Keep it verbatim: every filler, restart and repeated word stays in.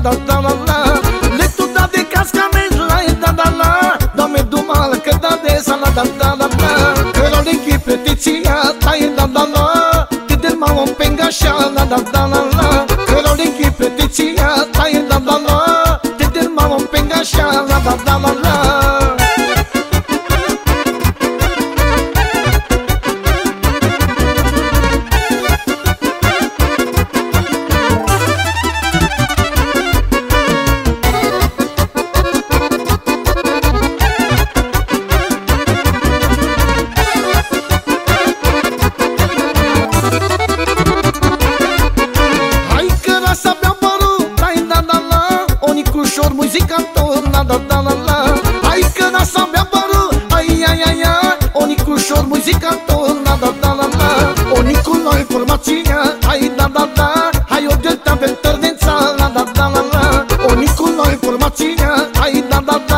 da da la la. Le tu da de casca meci la da da la. Doamne dumal că da de sala da da la la. Că lo linki petiția ta da da la. Te del ma un pengasha la da da la la. Că lo linki petiția ta da da la. Te del ma un pengasha la da da la la. Muzica torna da da la la. Hai că n-asa mea bară, ai ai ai ai. Onicușor, muzica torna da da la la. Onicul noi formația, hai da da da. Hai o delta pe tărneța la da da la la. Onicul noi formația, hai da da da.